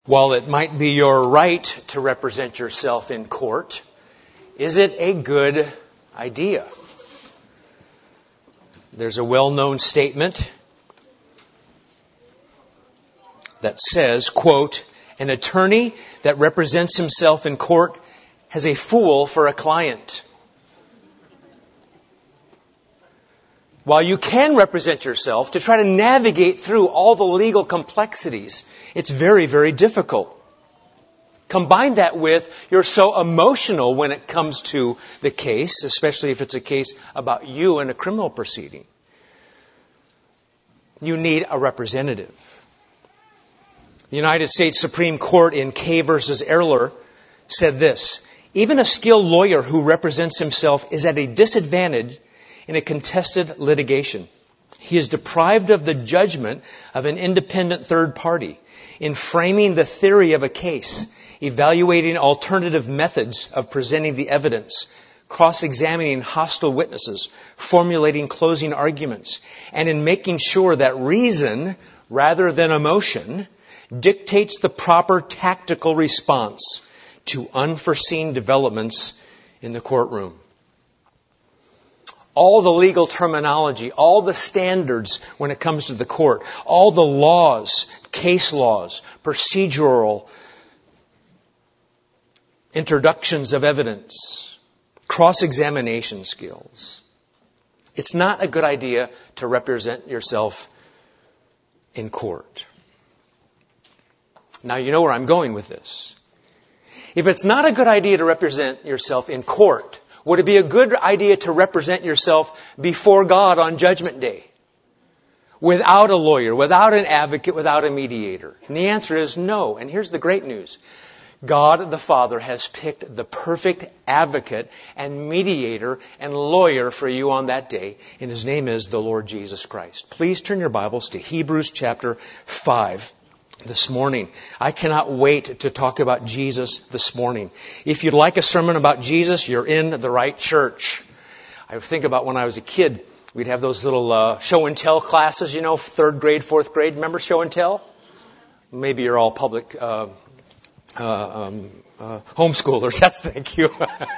While it might be your right to represent yourself in court, is it a good idea? There's a well-known statement that says, quote, "An attorney that represents himself in court has a fool for a client." While you can represent yourself to try to navigate through all the legal complexities, it's very, very difficult. Combine that with you're so emotional when it comes to the case, especially if it's a case about you in a criminal proceeding. You need a representative. The United States Supreme Court in Kay versus Erler said this: "Even a skilled lawyer who represents himself is at a disadvantage in a contested litigation. He is deprived of the judgment of an independent third party in framing the theory of a case, evaluating alternative methods of presenting the evidence, cross-examining hostile witnesses, formulating closing arguments, and in making sure that reason, rather than emotion, dictates the proper tactical response to unforeseen developments in the courtroom." All the legal terminology, all the standards when it comes to the court, all the laws, case laws, procedural introductions of evidence, cross-examination skills. It's not a good idea to represent yourself in court. Now you know where I'm going with this. If it's not a good idea to represent yourself in court, would it be a good idea to represent yourself before God on Judgment Day? Without a lawyer, without an advocate, without a mediator? And the answer is no. And here's the great news. God the Father has picked the perfect advocate and mediator and lawyer for you on that day. And His name is the Lord Jesus Christ. Please turn your Bibles to Hebrews chapter 5. This morning. I cannot wait to talk about Jesus this morning. If you'd like a sermon about Jesus, you're in the right church. I think about when I was a kid, we'd have those little show and tell classes, you know, 3rd grade, 4th grade. Remember show and tell? Maybe you're all public homeschoolers. Thank you.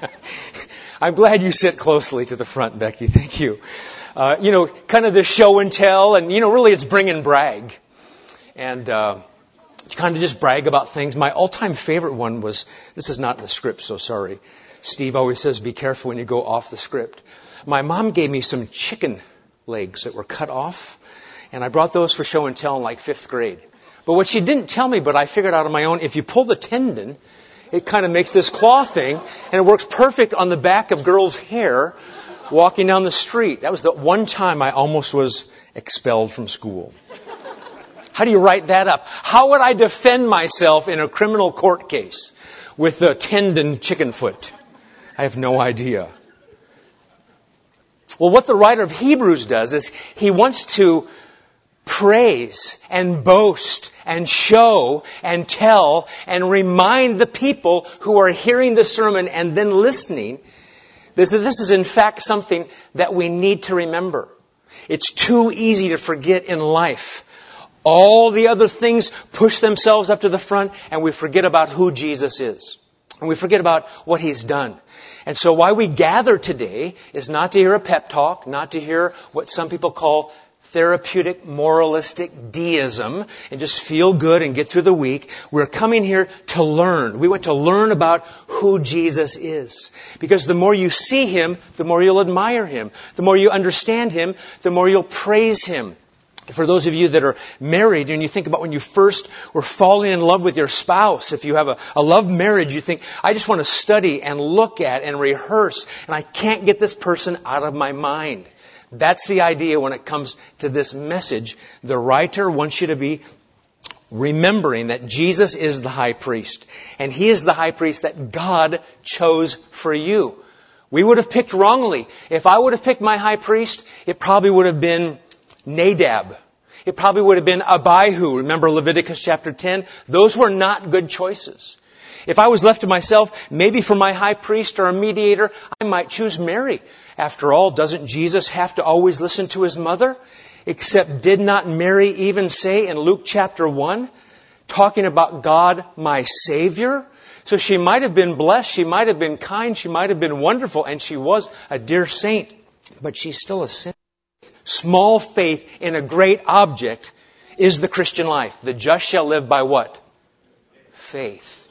I'm glad you sit closely to the front, Becky. Thank you. Kind of the show and tell, and really it's bring and brag. And kind of just brag about things. My all-time favorite one was, this is not in the script, so sorry. Steve always says, be careful when you go off the script. My mom gave me some chicken legs that were cut off, and I brought those for show and tell in like 5th grade. But what she didn't tell me, but I figured out on my own, if you pull the tendon, it kind of makes this claw thing, and it works perfect on the back of girls' hair walking down the street. That was the one time I almost was expelled from school. How do you write that up? How would I defend myself in a criminal court case with a tendon chicken foot? I have no idea. Well, what the writer of Hebrews does is he wants to praise and boast and show and tell and remind the people who are hearing the sermon and then listening. This is in fact something that we need to remember. It's too easy to forget in life. All the other things push themselves up to the front, and we forget about who Jesus is. And we forget about what He's done. And so why we gather today is not to hear a pep talk, not to hear what some people call therapeutic, moralistic deism, and just feel good and get through the week. We're coming here to learn. We want to learn about who Jesus is. Because the more you see Him, the more you'll admire Him. The more you understand Him, the more you'll praise Him. For those of you that are married, and you think about when you first were falling in love with your spouse, if you have a love marriage, you think, I just want to study and look at and rehearse, and I can't get this person out of my mind. That's the idea when it comes to this message. The writer wants you to be remembering that Jesus is the high priest, and He is the high priest that God chose for you. We would have picked wrongly. If I would have picked my high priest, it probably would have been Nadab. It probably would have been Abihu. Remember Leviticus chapter 10? Those were not good choices. If I was left to myself, maybe for my high priest or a mediator, I might choose Mary. After all, doesn't Jesus have to always listen to His mother? Except did not Mary even say in Luke chapter 1, talking about God, my Savior. So she might have been blessed, she might have been kind, she might have been wonderful, and she was a dear saint, but she's still a sinner. Small faith in a great object is the Christian life. The just shall live by what? Faith.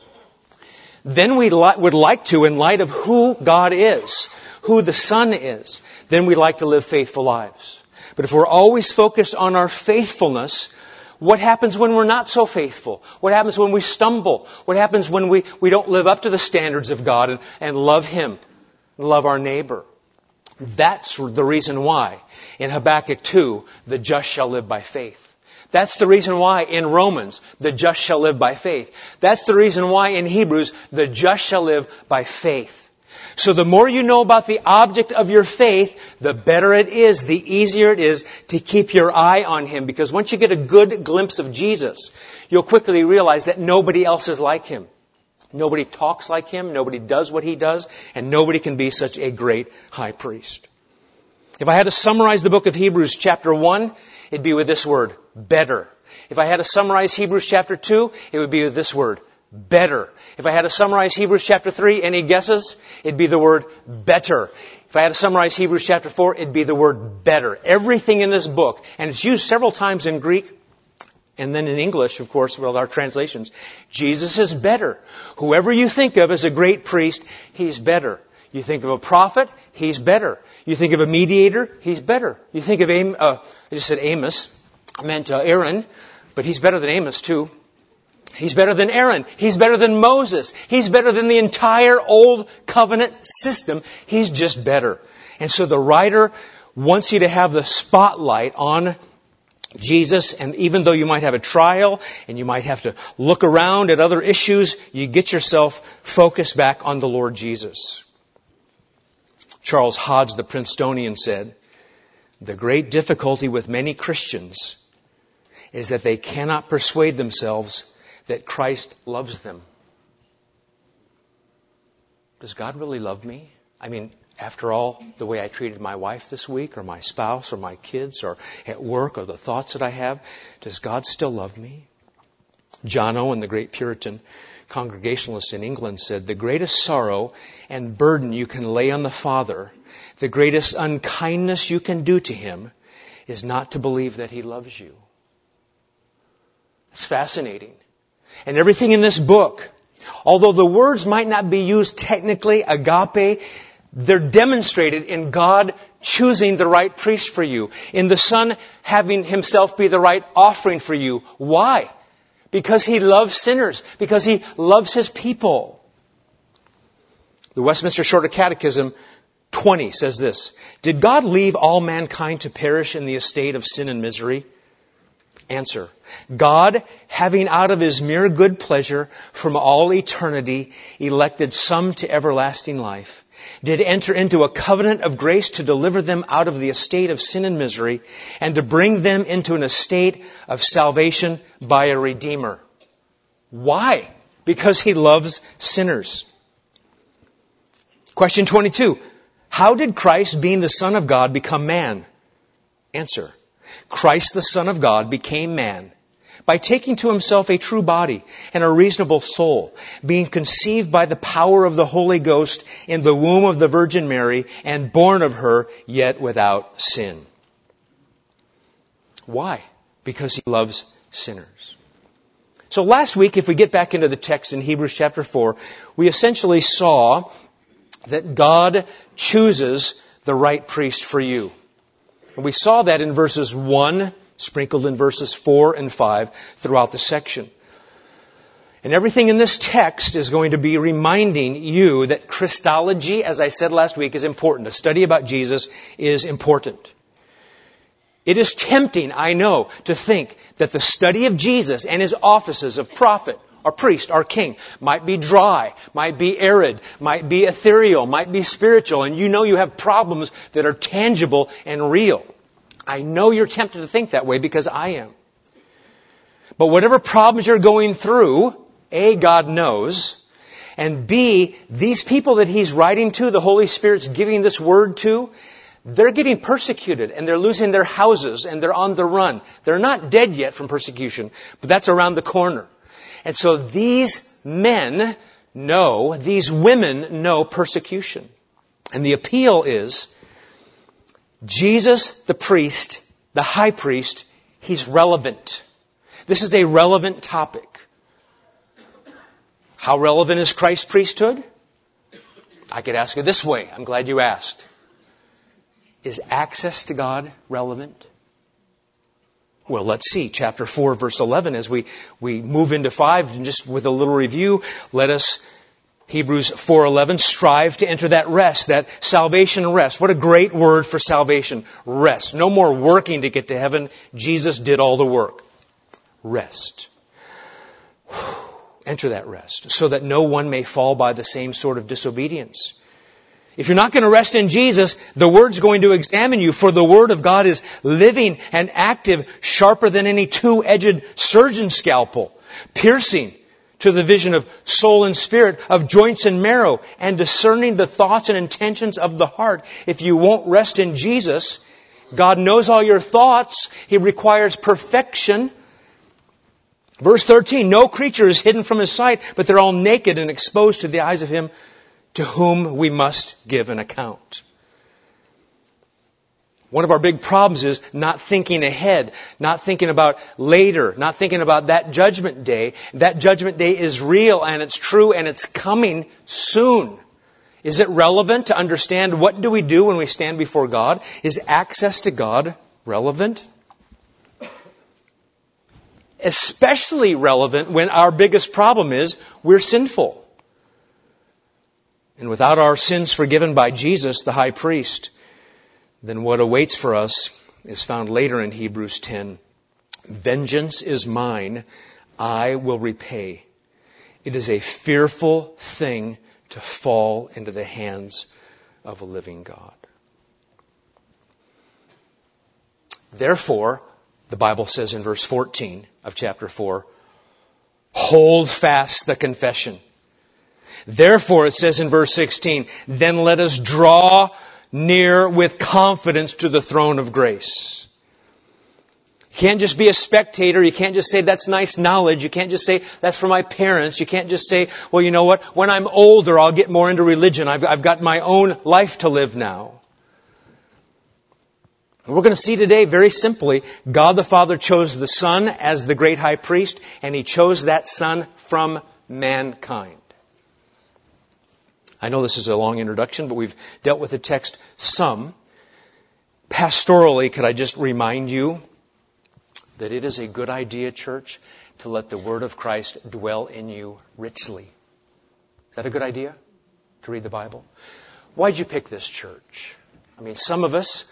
Then we would like to, in light of who God is, who the Son is, then we'd like to live faithful lives. But if we're always focused on our faithfulness, what happens when we're not so faithful? What happens when we stumble? What happens when we don't live up to the standards of God and love Him, and love our neighbor? That's the reason why in Habakkuk 2, the just shall live by faith. That's the reason why in Romans, the just shall live by faith. That's the reason why in Hebrews, the just shall live by faith. So the more you know about the object of your faith, the better it is, the easier it is to keep your eye on Him. Because once you get a good glimpse of Jesus, you'll quickly realize that nobody else is like Him. Nobody talks like Him, nobody does what He does, and nobody can be such a great high priest. If I had to summarize the book of Hebrews chapter 1, it'd be with this word, better. If I had to summarize Hebrews chapter 2, it would be with this word, better. If I had to summarize Hebrews chapter 3, any guesses? It'd be the word better. If I had to summarize Hebrews chapter 4, it'd be the word better. Everything in this book, and it's used several times in Greek, and then in English, of course, with our translations. Jesus is better. Whoever you think of as a great priest, He's better. You think of a prophet, He's better. You think of a mediator, He's better. You think of I just said Amos. I meant Aaron, but he's better than Amos too. He's better than Aaron. He's better than Moses. He's better than the entire Old Covenant system. He's just better. And so the writer wants you to have the spotlight on Jesus, and even though you might have a trial and you might have to look around at other issues, you get yourself focused back on the Lord Jesus. Charles Hodge, the Princetonian, said, "The great difficulty with many Christians is that they cannot persuade themselves that Christ loves them." Does God really love me? I mean, after all, the way I treated my wife this week, or my spouse, or my kids, or at work, or the thoughts that I have, does God still love me? John Owen, the great Puritan Congregationalist in England, said, "The greatest sorrow and burden you can lay on the Father, the greatest unkindness you can do to Him, is not to believe that He loves you." It's fascinating. And everything in this book, although the words might not be used technically, agape, they're demonstrated in God choosing the right priest for you, in the Son having Himself be the right offering for you. Why? Because He loves sinners, because He loves His people. The Westminster Shorter Catechism 20 says this, "Did God leave all mankind to perish in the estate of sin and misery?" Answer, God, having out of His mere good pleasure from all eternity elected some to everlasting life, did enter into a covenant of grace to deliver them out of the estate of sin and misery, and to bring them into an estate of salvation by a Redeemer. Why? Because He loves sinners. Question 22. How did Christ, being the Son of God, become man? Answer. Christ, the Son of God, became man by taking to Himself a true body and a reasonable soul, being conceived by the power of the Holy Ghost in the womb of the Virgin Mary, and born of her, yet without sin. Why? Because He loves sinners. So last week, if we get back into the text in Hebrews chapter 4, we essentially saw that God chooses the right priest for you. And we saw that in verses 1, sprinkled in verses 4 and 5 throughout the section. And everything in this text is going to be reminding you that Christology, as I said last week, is important. A study about Jesus is important. It is tempting, I know, to think that the study of Jesus and His offices of prophet, or priest, or king, might be dry, might be arid, might be ethereal, might be spiritual, and you know you have problems that are tangible and real. I know you're tempted to think that way because I am. But whatever problems you're going through, A, God knows, and B, these people that He's writing to, the Holy Spirit's giving this word to, they're getting persecuted and they're losing their houses and they're on the run. They're not dead yet from persecution, but that's around the corner. And so these men know, these women know persecution. And the appeal is, Jesus, the priest, the high priest, he's relevant. This is a relevant topic. How relevant is Christ's priesthood? I could ask it this way. I'm glad you asked. Is access to God relevant? Well, let's see. Chapter 4, verse 11. As we move into 5, and just with a little review, let us, Hebrews 4:11, strive to enter that rest, that salvation rest. What a great word for salvation. Rest. No more working to get to heaven. Jesus did all the work. Rest. Enter that rest, so that no one may fall by the same sort of disobedience. If you're not going to rest in Jesus, the Word's going to examine you, for the Word of God is living and active, sharper than any two-edged surgeon's scalpel, piercing to the vision of soul and spirit, of joints and marrow, and discerning the thoughts and intentions of the heart. If you won't rest in Jesus, God knows all your thoughts. He requires perfection. Verse 13, no creature is hidden from His sight, but they're all naked and exposed to the eyes of Him to whom we must give an account. One of our big problems is not thinking ahead, not thinking about later, not thinking about that judgment day. That judgment day is real and it's true and it's coming soon. Is it relevant to understand what do we do when we stand before God? Is access to God relevant? Especially relevant when our biggest problem is we're sinful. And without our sins forgiven by Jesus, the high priest, then what awaits for us is found later in Hebrews 10. Vengeance is mine, I will repay. It is a fearful thing to fall into the hands of a living God. Therefore, the Bible says in verse 14 of chapter 4, hold fast the confession. Therefore, it says in verse 16, then let us draw near with confidence to the throne of grace. You can't just be a spectator. You can't just say, that's nice knowledge. You can't just say, that's for my parents. You can't just say, well, you know what? When I'm older, I'll get more into religion. I've got my own life to live now. And we're going to see today, very simply, God the Father chose the Son as the great high priest, and He chose that Son from mankind. I know this is a long introduction, but we've dealt with the text some. Pastorally, could I just remind you that it is a good idea, church, to let the Word of Christ dwell in you richly. Is that a good idea? To read the Bible? Why'd you pick this church? I mean, some of us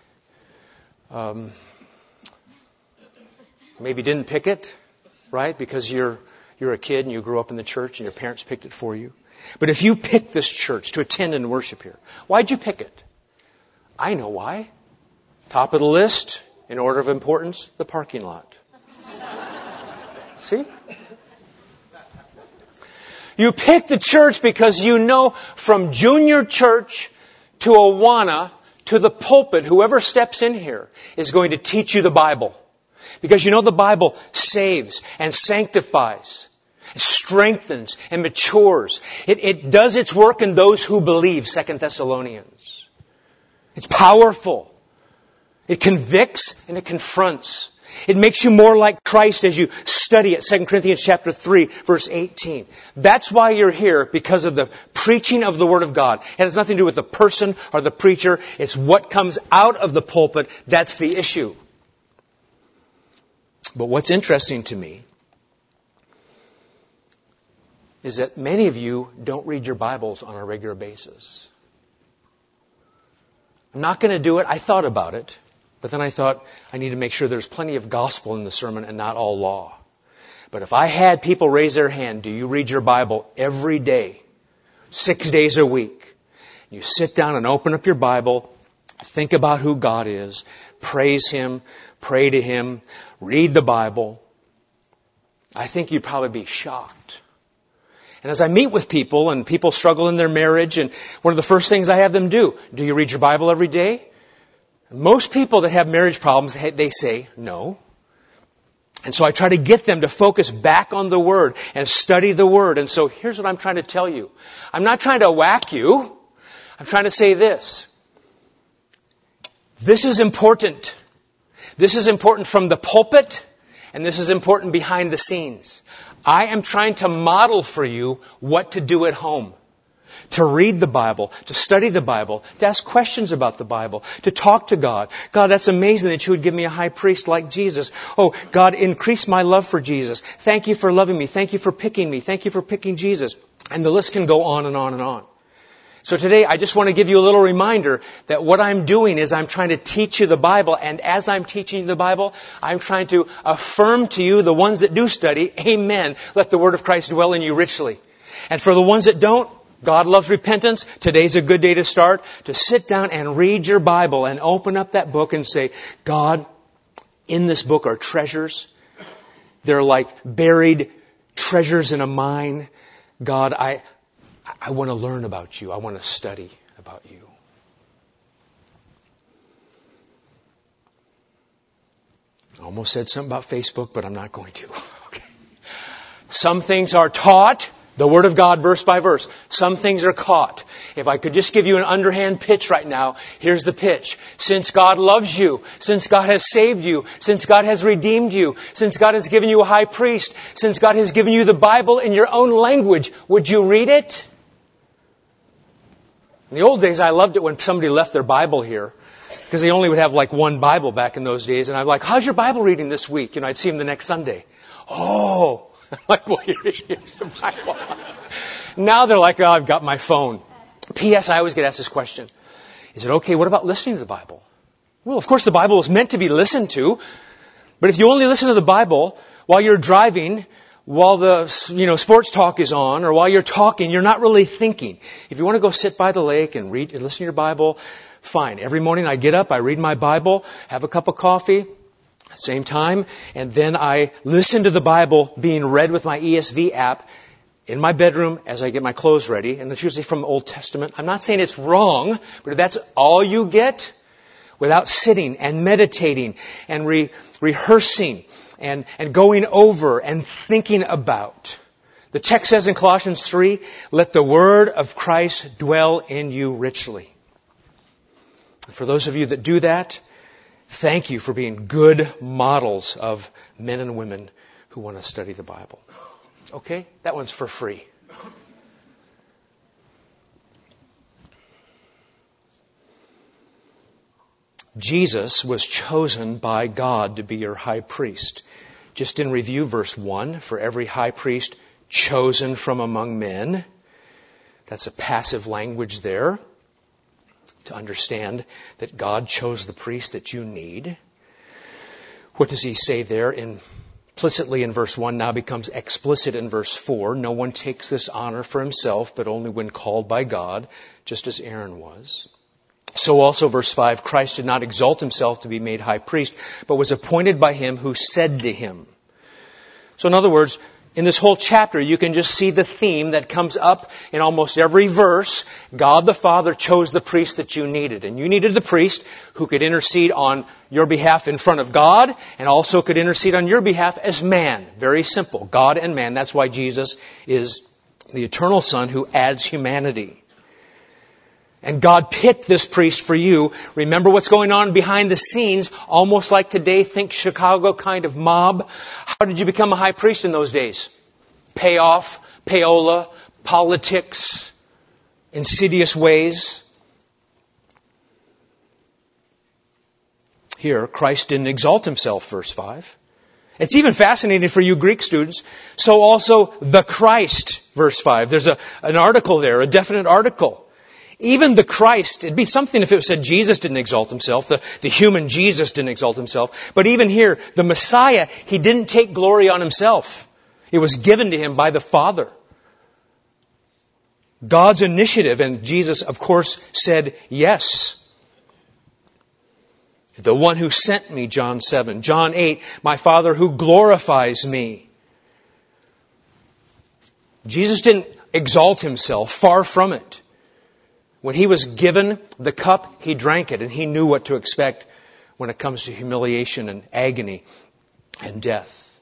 maybe didn't pick it, right? Because you're a kid and you grew up in the church and your parents picked it for you. But if you picked this church to attend and worship here, why'd you pick it? I know why. Top of the list, in order of importance, the parking lot. See? You picked the church because you know from junior church to Awana to the pulpit, whoever steps in here is going to teach you the Bible. Because you know the Bible saves and sanctifies, strengthens and matures. It does its work in those who believe, 2 Thessalonians. It's powerful. It convicts and it confronts. It makes you more like Christ as you study it. 2 Corinthians chapter 3, verse 18. That's why you're here, because of the preaching of the Word of God. It has nothing to do with the person or the preacher. It's what comes out of the pulpit. That's the issue. But what's interesting to me is that many of you don't read your Bibles on a regular basis. I'm not going to do it. I thought about it. But then I thought, I need to make sure there's plenty of gospel in the sermon and not all law. But if I had people raise their hand, do you read your Bible every day, 6 days a week? You sit down and open up your Bible, think about who God is, praise Him, pray to Him, read the Bible. I think you'd probably be shocked. And as I meet with people and people struggle in their marriage, and one of the first things I have them do you read your Bible every day? Most people that have marriage problems, they say no. And so I try to get them to focus back on the Word and study the Word. And so here's what I'm trying to tell you. I'm not trying to whack you. I'm trying to say this. This is important. This is important from the pulpit, and this is important behind the scenes. I am trying to model for you what to do at home. To read the Bible, to study the Bible, to ask questions about the Bible, to talk to God. God, that's amazing that you would give me a high priest like Jesus. Oh, God, increase my love for Jesus. Thank you for loving me. Thank you for picking me. Thank you for picking Jesus. And the list can go on and on and on. So today, I just want to give you a little reminder that what I'm doing is I'm trying to teach you the Bible. And as I'm teaching you the Bible, I'm trying to affirm to you, the ones that do study, amen, let the Word of Christ dwell in you richly. And for the ones that don't, God loves repentance. Today's a good day to start, to sit down and read your Bible and open up that book and say, God, in this book are treasures. They're like buried treasures in a mine. God, I want to learn about you. I want to study about you. I almost said something about Facebook, but I'm not going to. Okay. Some things are taught. The Word of God, verse by verse. Some things are caught. If I could just give you an underhand pitch right now, here's the pitch. Since God loves you, since God has saved you, since God has redeemed you, since God has given you a high priest, since God has given you the Bible in your own language, would you read it? In the old days, I loved it when somebody left their Bible here, because they only would have like one Bible back in those days. And I'm like, how's your Bible reading this week? I'd see them the next Sunday. Oh, I'm like, well, here's the Bible. Now they're like, oh, I've got my phone. P.S. I always get asked this question. Is it okay? What about listening to the Bible? Well, of course, the Bible is meant to be listened to. But if you only listen to the Bible while you're driving, while the sports talk is on, or while you're talking, you're not really thinking. If you want to go sit by the lake and read and listen to your Bible, fine. Every morning I get up, I read my Bible, have a cup of coffee, same time, and then I listen to the Bible being read with my ESV app in my bedroom as I get my clothes ready. And it's usually from the Old Testament. I'm not saying it's wrong, but if that's all you get, without sitting and meditating and rehearsing and going over and thinking about. The text says in Colossians 3, let the word of Christ dwell in you richly. And for those of you that do that, thank you for being good models of men and women who want to study the Bible. Okay? That one's for free. Jesus was chosen by God to be your high priest. Just in review, verse 1, for every high priest chosen from among men. That's a passive language there to understand that God chose the priest that you need. What does he say there? Implicitly in verse 1 now becomes explicit in verse 4. No one takes this honor for himself, but only when called by God, just as Aaron was. So also, verse 5, Christ did not exalt himself to be made high priest, but was appointed by him who said to him. So in other words, in this whole chapter, you can just see the theme that comes up in almost every verse. God the Father chose the priest that you needed. And you needed the priest who could intercede on your behalf in front of God and also could intercede on your behalf as man. Very simple. God and man. That's why Jesus is the eternal Son who adds humanity. And God picked this priest for you. Remember what's going on behind the scenes, almost like today, think Chicago kind of mob. How did you become a high priest in those days? Payoff, payola, politics, insidious ways. Here, Christ didn't exalt himself, verse 5. It's even fascinating for you Greek students. So also the Christ, verse 5. There's an article there, a definite article. Even the Christ, it'd be something if it said Jesus didn't exalt himself, the human Jesus didn't exalt himself. But even here, the Messiah, he didn't take glory on himself. It was given to him by the Father. God's initiative, and Jesus, of course, said yes. The one who sent me, John 7. John 8, my Father who glorifies me. Jesus didn't exalt himself, far from it. When he was given the cup, he drank it, and he knew what to expect when it comes to humiliation and agony and death.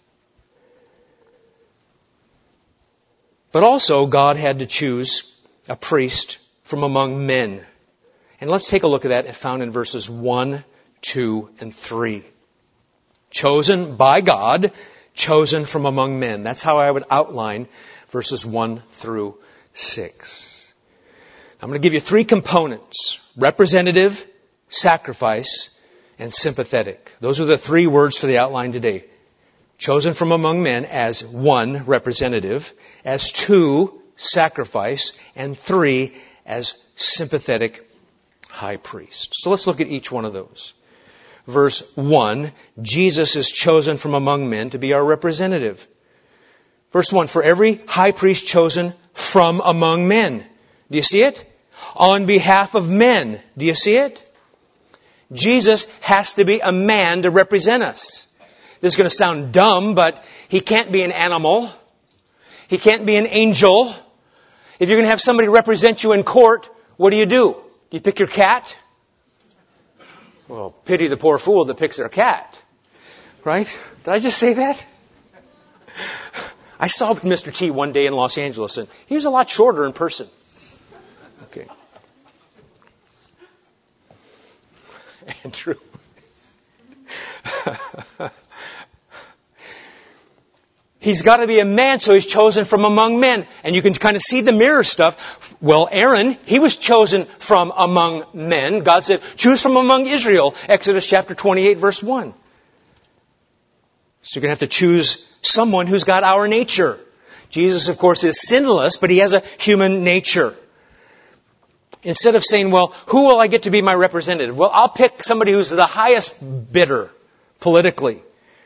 But also, God had to choose a priest from among men. And let's take a look at that found in verses 1, 2, and 3. Chosen by God, chosen from among men. That's how I would outline verses 1 through 6. I'm going to give you 3 components: representative, sacrifice, and sympathetic. Those are the 3 words for the outline today. Chosen from among men as 1, representative, as 2, sacrifice, and 3, as sympathetic high priest. So let's look at each one of those. Verse 1, Jesus is chosen from among men to be our representative. Verse 1, for every high priest chosen from among men. Do you see it? On behalf of men. Do you see it? Jesus has to be a man to represent us. This is going to sound dumb, but He can't be an animal. He can't be an angel. If you're going to have somebody represent you in court, what do? Do you pick your cat? Well, pity the poor fool that picks their cat. Right? Did I just say that? I saw Mr. T one day in Los Angeles, and he was a lot shorter in person. Okay. Andrew. He's got to be a man, so he's chosen from among men. And you can kind of see the mirror stuff. Well, Aaron, he was chosen from among men. God said, choose from among Israel. Exodus chapter 28, verse 1. So you're going to have to choose someone who's got our nature. Jesus, of course, is sinless, but He has a human nature. Instead of saying, well, who will I get to be my representative? Well, I'll pick somebody who's the highest bidder politically.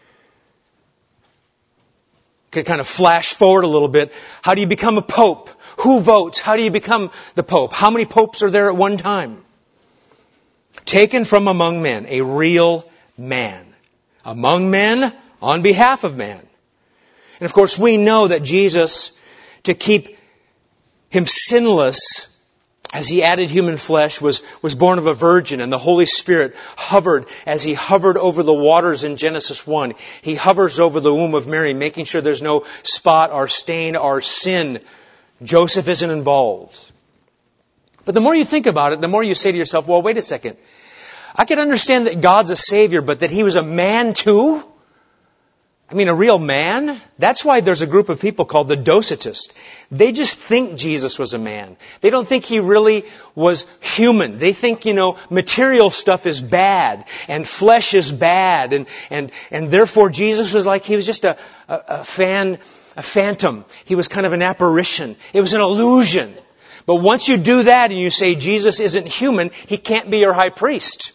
Could kind of flash forward a little bit. How do you become a pope? Who votes? How do you become the pope? How many popes are there at one time? Taken from among men, a real man. Among men, on behalf of man. And of course, we know that Jesus, to keep Him sinless, as He added human flesh, was born of a virgin, and the Holy Spirit hovered as He hovered over the waters in Genesis 1. He hovers over the womb of Mary, making sure there's no spot or stain or sin. Joseph isn't involved. But the more you think about it, the more you say to yourself, well, wait a second. I can understand that God's a Savior, but that He was a man too? I mean, a real man? That's why there's a group of people called the Docetists. They just think Jesus was a man. They don't think He really was human. They think, material stuff is bad and flesh is bad and therefore Jesus was like, He was just a phantom. He was kind of an apparition. It was an illusion. But once you do that and you say Jesus isn't human, He can't be your high priest.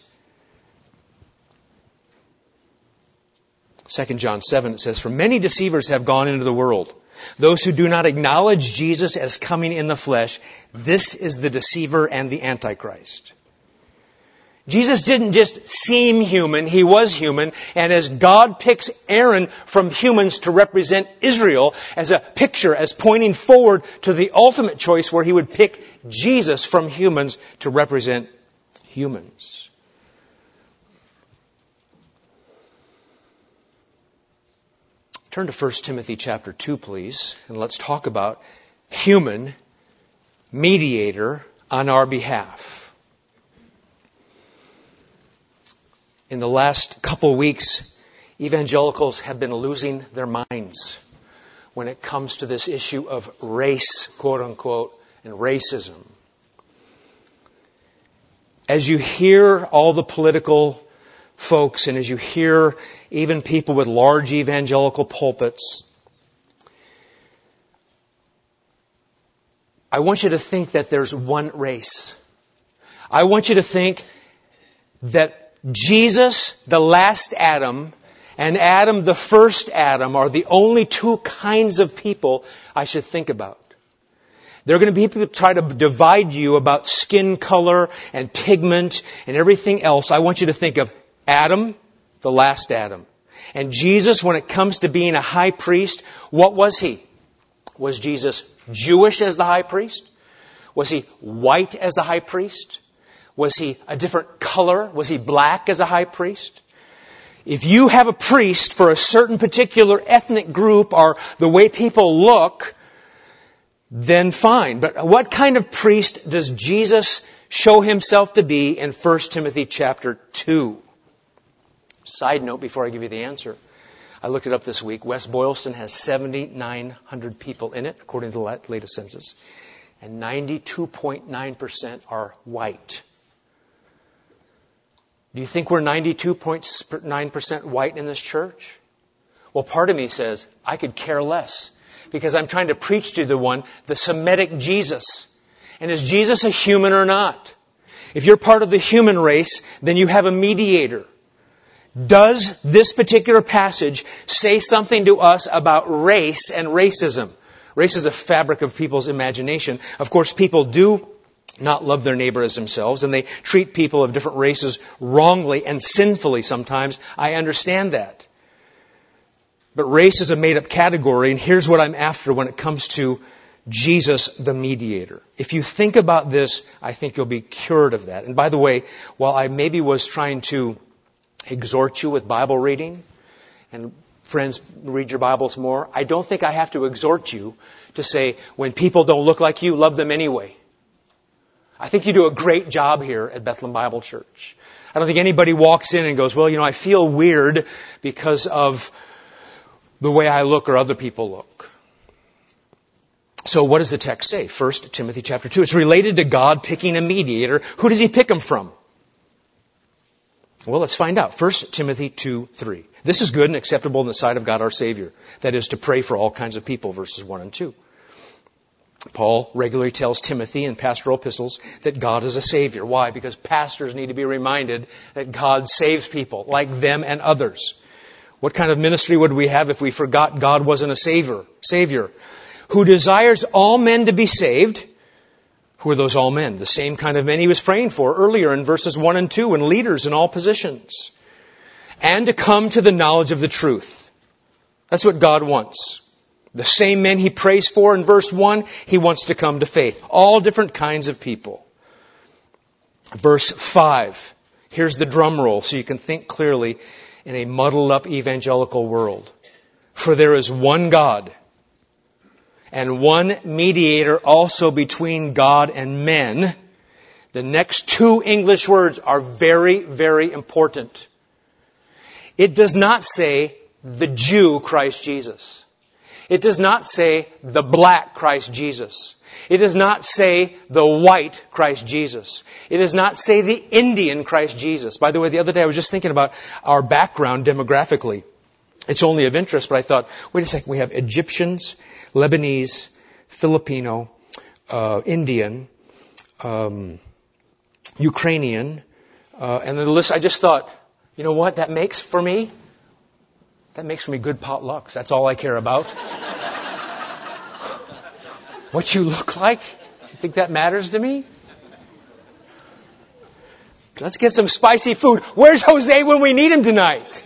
2 John 7, it says, for many deceivers have gone into the world. Those who do not acknowledge Jesus as coming in the flesh, this is the deceiver and the Antichrist. Jesus didn't just seem human, He was human. And as God picks Aaron from humans to represent Israel as a picture, as pointing forward to the ultimate choice where He would pick Jesus from humans to represent humans. Turn to 1 Timothy chapter 2, please, and let's talk about human mediator on our behalf. In the last couple weeks, evangelicals have been losing their minds when it comes to this issue of race, quote unquote, and racism. As you hear all the political folks, and as you hear even people with large evangelical pulpits, I want you to think that there's one race. I want you to think that Jesus, the last Adam, and Adam, the first Adam, are the only two kinds of people I should think about. There are going to be people who try to divide you about skin color and pigment and everything else. I want you to think of Adam, the last Adam. And Jesus, when it comes to being a high priest, what was He? Was Jesus Jewish as the high priest? Was He white as the high priest? Was He a different color? Was He black as a high priest? If you have a priest for a certain particular ethnic group or the way people look, then fine. But what kind of priest does Jesus show himself to be in 1 Timothy chapter 2? Side note before I give you the answer. I looked it up this week. West Boylston has 7,900 people in it, according to the latest census. And 92.9% are white. Do you think we're 92.9% white in this church? Well, part of me says, I could care less. Because I'm trying to preach to the Semitic Jesus. And is Jesus a human or not? If you're part of the human race, then you have a mediator. Does this particular passage say something to us about race and racism? Race is a fabric of people's imagination. Of course, people do not love their neighbor as themselves, and they treat people of different races wrongly and sinfully sometimes. I understand that. But race is a made-up category, and here's what I'm after when it comes to Jesus, the mediator. If you think about this, I think you'll be cured of that. And by the way, while I maybe was trying to exhort you with Bible reading, and friends, read your Bibles more, I don't think I have to exhort you to say, when people don't look like you, love them anyway. I think you do a great job here at Bethlehem Bible Church. I don't think anybody walks in and goes, well, I feel weird because of the way I look or other people look. So what does the text say? 1 Timothy chapter 2. It's related to God picking a mediator. Who does He pick him from? Well, let's find out. 1 Timothy 2:3. This is good and acceptable in the sight of God our Savior. That is to pray for all kinds of people, verses 1 and 2. Paul regularly tells Timothy in pastoral epistles that God is a Savior. Why? Because pastors need to be reminded that God saves people like them and others. What kind of ministry would we have if we forgot God wasn't a Savior? Who desires all men to be saved. Who are those all men? The same kind of men He was praying for earlier in verses 1 and 2, and leaders in all positions. And to come to the knowledge of the truth. That's what God wants. The same men He prays for in verse 1, He wants to come to faith. All different kinds of people. Verse 5. Here's the drum roll so you can think clearly in a muddled up evangelical world. For there is one God and one mediator also between God and men. The next two English words are very, very important. It does not say the Jew Christ Jesus. It does not say the black Christ Jesus. It does not say the white Christ Jesus. It does not say the Indian Christ Jesus. By the way, the other day I was just thinking about our background demographically. It's only of interest, but I thought, wait a second, we have Egyptians, Lebanese, Filipino, Indian, Ukrainian, and the list, I just thought, you know what that makes for me? That makes for me good potlucks. That's all I care about. What you look like? You think that matters to me? Let's get some spicy food. Where's Jose when we need him tonight?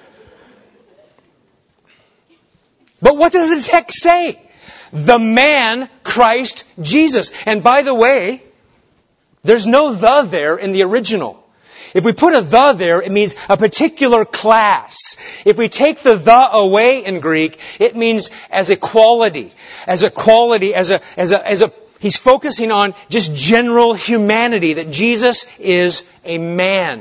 But what does the text say? The man, Christ Jesus. And by the way, there's no the there in the original. If we put a the there, it means a particular class. If we take the away in Greek, it means as a quality. He's focusing on just general humanity, that Jesus is a man.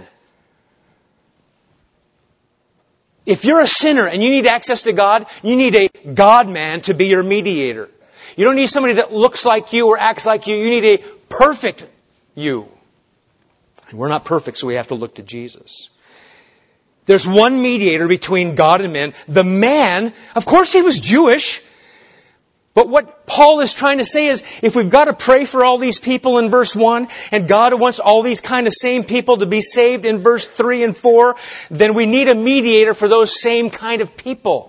If you're a sinner and you need access to God, you need a God-man to be your mediator. You don't need somebody that looks like you or acts like you. You need a perfect you. And we're not perfect, so we have to look to Jesus. There's one mediator between God and men. The man, of course he was Jewish. But what Paul is trying to say is, if we've got to pray for all these people in verse 1, and God wants all these kind of same people to be saved in verse 3 and 4, then we need a mediator for those same kind of people.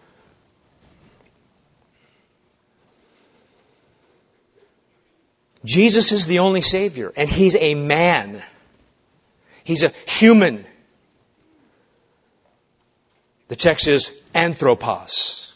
Jesus is the only Savior, and He's a man. He's a human. The text is anthropos.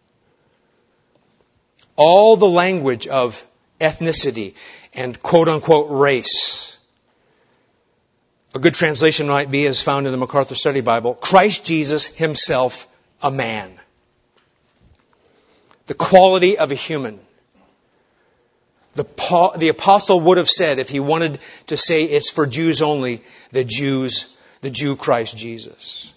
All the language of ethnicity and quote-unquote race. A good translation might be, as found in the MacArthur Study Bible, Christ Jesus Himself, a man. The quality of a human. The apostle would have said, if he wanted to say it's for Jews only, the Jew Christ Jesus.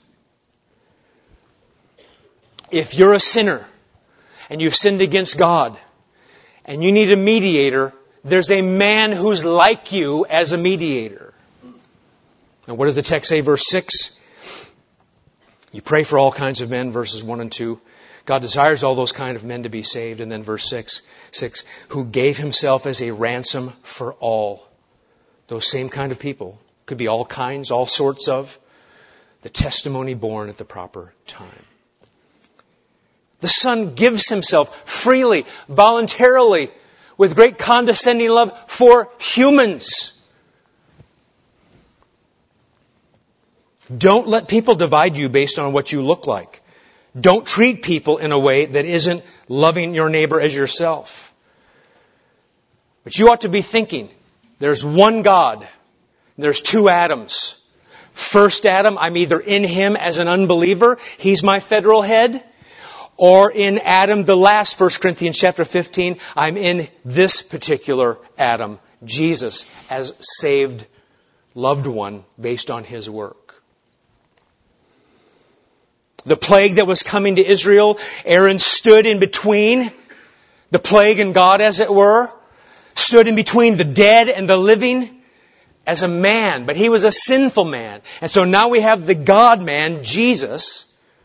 If you're a sinner and you've sinned against God and you need a mediator, there's a man who's like you as a mediator. And what does the text say, verse 6? You pray for all kinds of men, verses 1 and 2. God desires all those kind of men to be saved. And then verse 6, who gave himself as a ransom for all. Those same kind of people. Could be all kinds, all sorts of. The testimony born at the proper time. The Son gives himself freely, voluntarily, with great condescending love for humans. Don't let people divide you based on what you look like. Don't treat people in a way that isn't loving your neighbor as yourself. But you ought to be thinking, there's one God. There's two Adams. First Adam, I'm either in him as an unbeliever, he's my federal head, or in Adam the last, 1 Corinthians chapter 15, I'm in this particular Adam, Jesus, as saved loved one based on his work. The plague that was coming to Israel, Aaron stood in between the plague and God, as it were, stood in between the dead and the living as a man, but he was a sinful man. And so now we have the God-man, Jesus,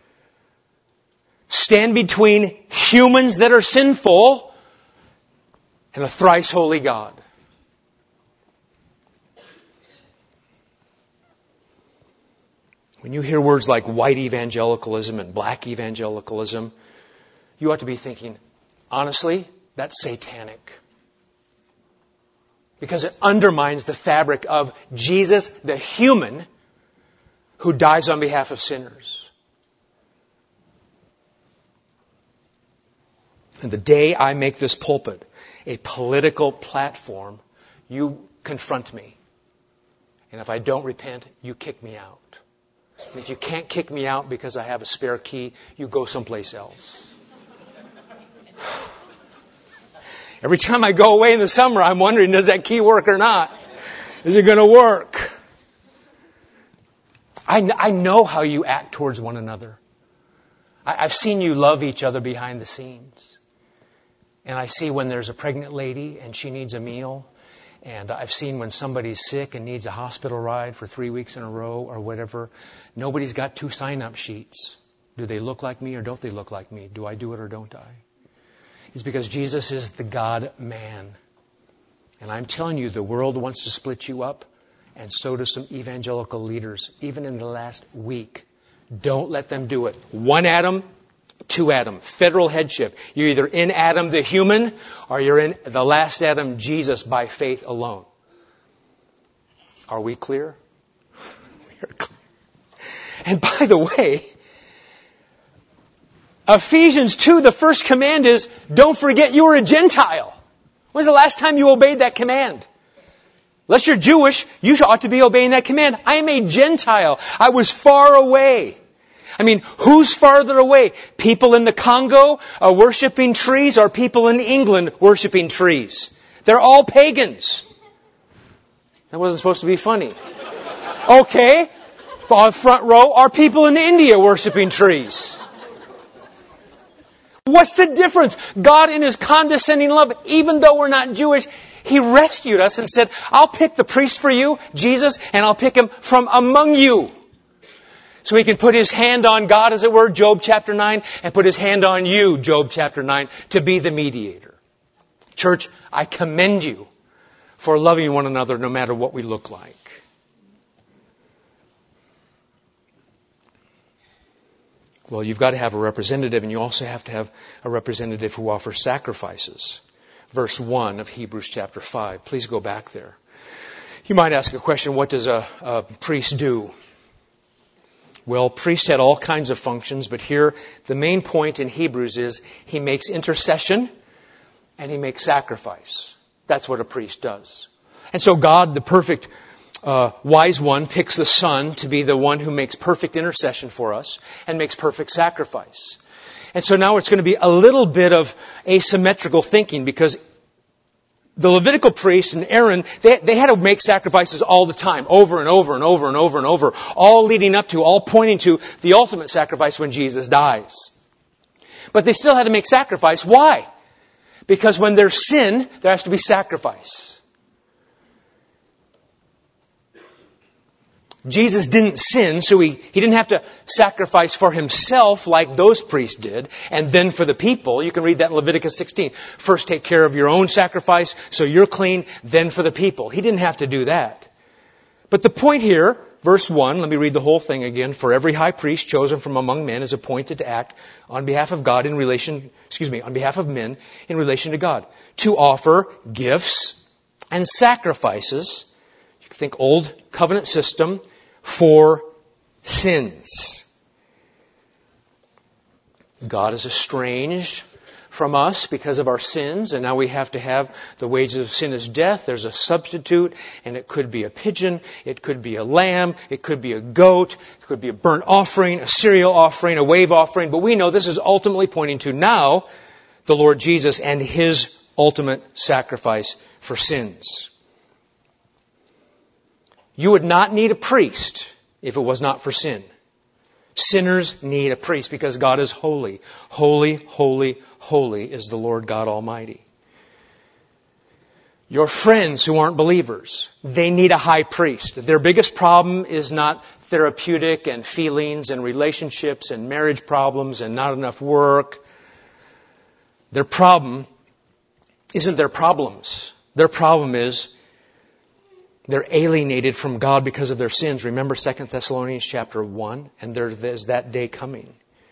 stand between humans that are sinful and a thrice holy God. When you hear words like white evangelicalism and black evangelicalism, you ought to be thinking, honestly, that's satanic. Because it undermines the fabric of Jesus, the human, who dies on behalf of sinners. And the day I make this pulpit a political platform, you confront me. And if I don't repent, you kick me out. And if you can't kick me out because I have a spare key, you go someplace else. Every time I go away in the summer, I'm wondering, does that key work or not? Is it going to work? I know how you act towards one another. I've seen you love each other behind the scenes. And I see when there's a pregnant lady and she needs a meal. And I've seen when somebody's sick and needs a hospital ride for 3 weeks in a row or whatever. Nobody's got 2 sign-up sheets. Do they look like me or don't they look like me? Do I do it or don't I? It's because Jesus is the God-man. And I'm telling you, the world wants to split you up. And so do some evangelical leaders, even in the last week. Don't let them do it. One Adam, two Adam. Federal headship. You're either in Adam the human or you're in the last Adam, Jesus, by faith alone. Are we clear? We are clear. And by the way, Ephesians 2, the first command is, don't forget you were a Gentile. When's the last time you obeyed that command? Unless you're Jewish, you ought to be obeying that command. I am a Gentile. I was far away. I mean, who's farther away? People in the Congo worshiping trees or people in England worshiping trees? They're all pagans. That wasn't supposed to be funny. Okay. On front row are people in India worshiping trees. What's the difference? God in His condescending love, even though we're not Jewish, He rescued us and said, I'll pick the priest for you, Jesus, and I'll pick him from among you. So He can put His hand on God, as it were, Job chapter 9, and put His hand on you, Job chapter 9, to be the mediator. Church, I commend you for loving one another no matter what we look like. Well, you've got to have a representative, and you also have to have a representative who offers sacrifices. Verse 1 of Hebrews chapter 5. Please go back there. You might ask a question, what does a priest do? Well, priest had all kinds of functions, but here the main point in Hebrews is he makes intercession and he makes sacrifice. That's what a priest does. And so God, the perfect wise one, picks the Son to be the one who makes perfect intercession for us and makes perfect sacrifice. And so now it's going to be a little bit of asymmetrical thinking, because The Levitical priests and Aaron, they had to make sacrifices all the time, over and over and over and over and over, all leading up to, all pointing to the ultimate sacrifice when Jesus dies. But they still had to make sacrifice. Why? Because when there's sin, there has to be sacrifice. Jesus didn't sin, so he didn't have to sacrifice for himself like those priests did, and then for the people. You can read that in Leviticus 16. First take care of your own sacrifice, so you're clean, then for the people. He didn't have to do that. But the point here, verse 1, let me read the whole thing again. For every high priest chosen from among men is appointed to act on behalf of God on behalf of men in relation to God, to offer gifts and sacrifices. You can think old covenant system, for sins. God is estranged from us because of our sins, and now we have to have the wages of sin is death. There's a substitute, and it could be a pigeon, it could be a lamb, it could be a goat, it could be a burnt offering, a cereal offering, a wave offering, but we know this is ultimately pointing to now the Lord Jesus and His ultimate sacrifice for sins. You would not need a priest if it was not for sin. Sinners need a priest because God is holy. Holy, holy, holy is the Lord God Almighty. Your friends who aren't believers, they need a high priest. Their biggest problem is not therapeutic and feelings and relationships and marriage problems and not enough work. Their problem isn't their problems. Their problem is they're alienated from God because of their sins. Remember 2 Thessalonians chapter 1? And there's that day coming.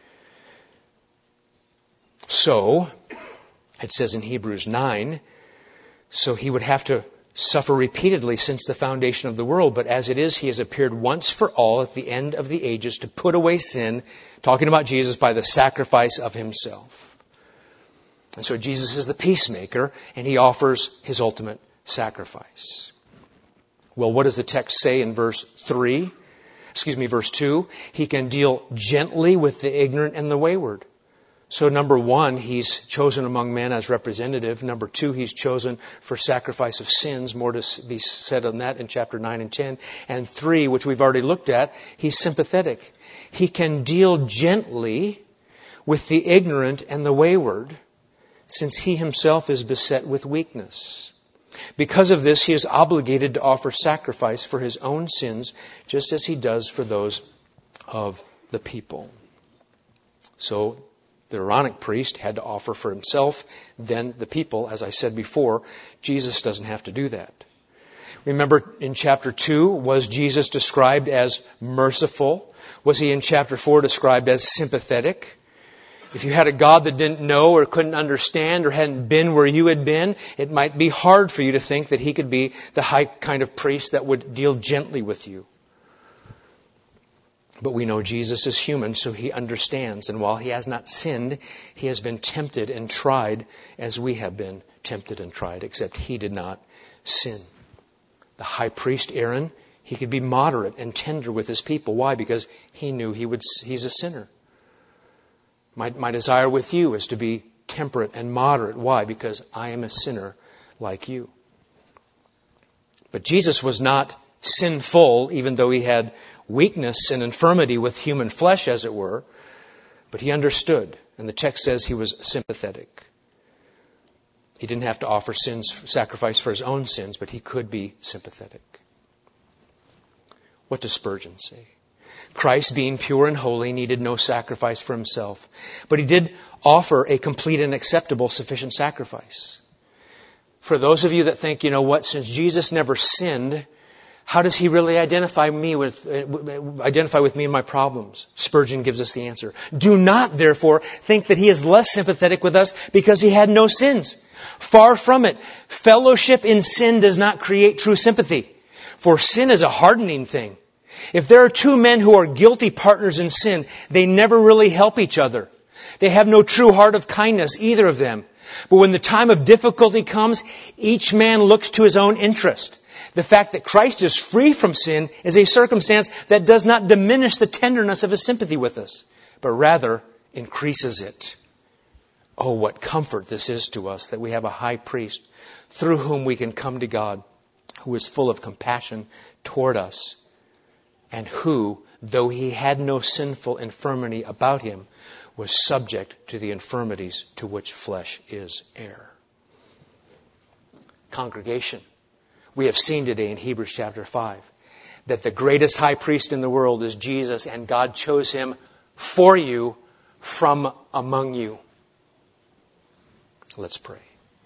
So, it says in Hebrews 9, so He would have to suffer repeatedly since the foundation of the world. But as it is, He has appeared once for all at the end of the ages to put away sin, talking about Jesus, by the sacrifice of Himself. And so Jesus is the peacemaker, and He offers His ultimate sacrifice. Well, what does the text say in verse 2? He can deal gently with the ignorant and the wayward. So number 1, He's chosen among men as representative. Number 2, He's chosen for sacrifice of sins. More to be said on that in chapter 9 and 10. And 3, which we've already looked at, He's sympathetic. He can deal gently with the ignorant and the wayward, since He Himself is beset with weakness. Because of this, He is obligated to offer sacrifice for His own sins, just as He does for those of the people. So, the Aaronic priest had to offer for himself, then the people. As I said before, Jesus doesn't have to do that. Remember in chapter 2, was Jesus described as merciful? Was He in chapter 4 described as sympathetic? If you had a God that didn't know or couldn't understand or hadn't been where you had been, it might be hard for you to think that He could be the high kind of priest that would deal gently with you. But we know Jesus is human, so He understands. And while He has not sinned, He has been tempted and tried as we have been tempted and tried, except He did not sin. The high priest Aaron, he could be moderate and tender with his people. Why? Because he knew he's a sinner. My desire with you is to be temperate and moderate. Why? Because I am a sinner like you. But Jesus was not sinful, even though He had weakness and infirmity with human flesh, as it were. But He understood. And the text says He was sympathetic. He didn't have to offer sacrifice for His own sins, but He could be sympathetic. What does Spurgeon say? Christ, being pure and holy, needed no sacrifice for Himself. But He did offer a complete and acceptable, sufficient sacrifice. For those of you that think, since Jesus never sinned, how does He really identify with me and my problems? Spurgeon gives us the answer. Do not, therefore, think that He is less sympathetic with us because He had no sins. Far from it. Fellowship in sin does not create true sympathy. For sin is a hardening thing. If there are two men who are guilty partners in sin, they never really help each other. They have no true heart of kindness, either of them. But when the time of difficulty comes, each man looks to his own interest. The fact that Christ is free from sin is a circumstance that does not diminish the tenderness of His sympathy with us, but rather increases it. Oh, what comfort this is to us that we have a high priest through whom we can come to God, who is full of compassion toward us, and who, though he had no sinful infirmity about him, was subject to the infirmities to which flesh is heir. Congregation, we have seen today in Hebrews chapter 5 that the greatest high priest in the world is Jesus, and God chose him for you from among you. Let's pray.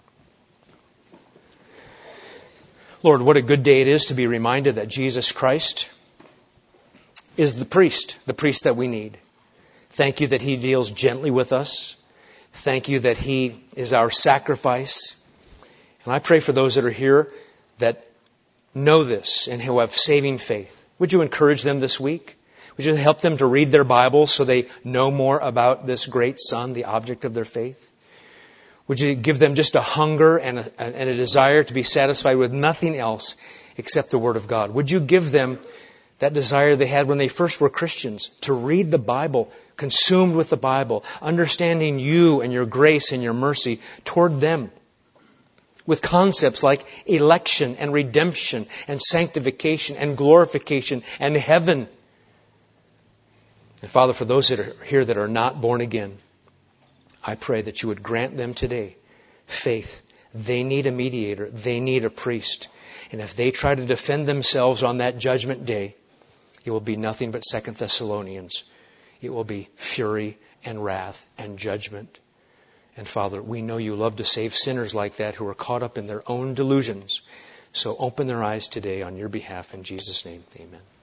Lord, what a good day it is to be reminded that Jesus Christ is the priest that we need. Thank you that he deals gently with us. Thank you that he is our sacrifice. And I pray for those that are here that know this and who have saving faith. Would you encourage them this week? Would you help them to read their Bibles so they know more about this great Son, the object of their faith? Would you give them just a hunger and a desire to be satisfied with nothing else except the Word of God? Would you give them that desire they had when they first were Christians, to read the Bible, consumed with the Bible, understanding you and your grace and your mercy toward them, with concepts like election and redemption and sanctification and glorification and heaven. And Father, for those that are here that are not born again, I pray that you would grant them today faith. They need a mediator. They need a priest. And if they try to defend themselves on that judgment day, it will be nothing but 2 Thessalonians. It will be fury and wrath and judgment. And Father, we know you love to save sinners like that who are caught up in their own delusions. So open their eyes today on your behalf in Jesus' name. Amen.